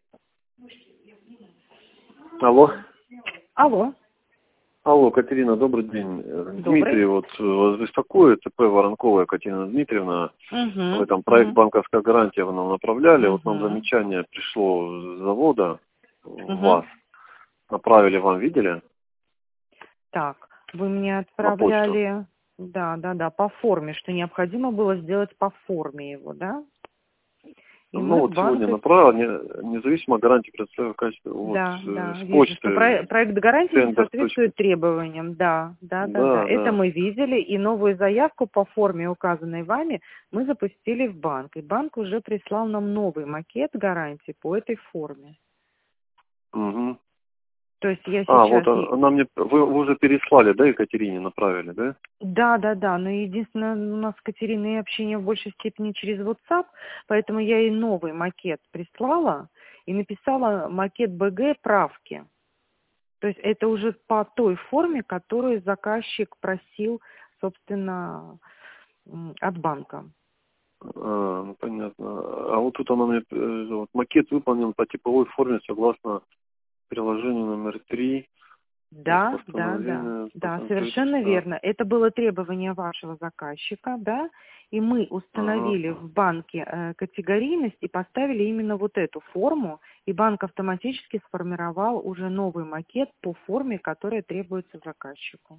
Алло. Алло. Алло, Катерина, добрый день. Дмитрий вот вас беспокоит, ТП Воронкова Екатерина Дмитриевна. Вы там проект «Банковская гарантия» вы нам направляли. Вот нам замечание пришло с завода, вас. Направили вам, видели? Так, вы мне отправляли, да, по форме, что необходимо было сделать по форме его, да? И ну вот сегодня направил, независимо гарантии предоставив качество с почты. Что проект гарантии не соответствует требованиям, да. Это мы видели, и новую заявку по форме, указанной вами, мы запустили в банк. И банк уже прислал нам новый макет гарантии по этой форме. Угу. То есть я сейчас... вот она мне... Вы уже переслали, да, Екатерине направили, да? Да, но единственное, у нас с Катериной общение в большей степени через WhatsApp, поэтому я ей новый макет прислала и написала макет БГ правки. То есть это уже по той форме, которую заказчик просил, собственно, от банка. Ну, понятно. А вот тут она мне... Вот, макет выполнен по типовой форме согласно приложению номер 3. Да, совершенно верно. Это было требование вашего заказчика, да, и мы установили в банке категорийность и поставили именно вот эту форму, и банк автоматически сформировал уже новый макет по форме, которая требуется заказчику.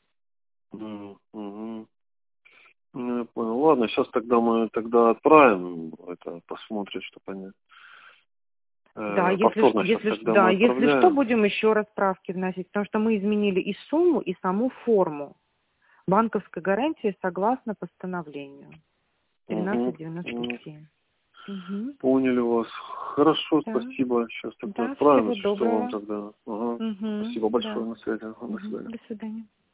Я понял. Ладно, сейчас тогда мы отправим, посмотрим, что понятно. Да, если что, будем еще раз справки вносить, потому что мы изменили и сумму, и саму форму. Банковской гарантии согласно постановлению 1397. Поняли вас. Хорошо, спасибо. Сейчас тогда отправим. Всего доброго. Спасибо большое, на связи. До свидания. До свидания.